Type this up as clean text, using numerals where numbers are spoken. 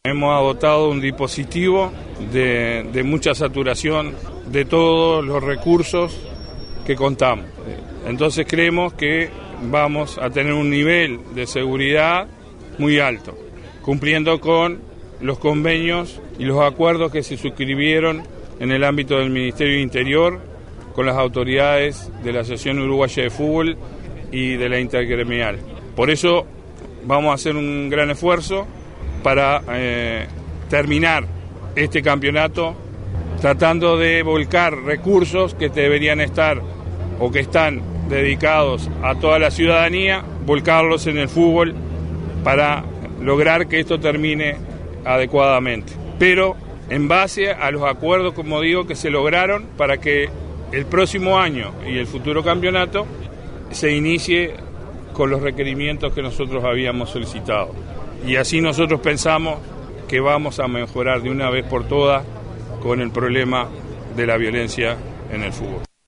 Hemos agotado un dispositivo de mucha saturación de todos los recursos que contamos. Entonces creemos que vamos a tener un nivel de seguridad muy alto, cumpliendo con los convenios y los acuerdos que se suscribieron en el ámbito del Ministerio de Interior con las autoridades de la Asociación Uruguaya de Fútbol y de la Intergremial. Por eso vamos a hacer un gran esfuerzo para terminar este campeonato tratando de volcar recursos que deberían estar o que están dedicados a toda la ciudadanía, volcarlos en el fútbol para lograr que esto termine adecuadamente. Pero en base a los acuerdos, como digo, que se lograron para que el próximo año y el futuro campeonato se inicie con los requerimientos que nosotros habíamos solicitado. Y así nosotros pensamos que vamos a mejorar de una vez por todas con el problema de la violencia en el fútbol.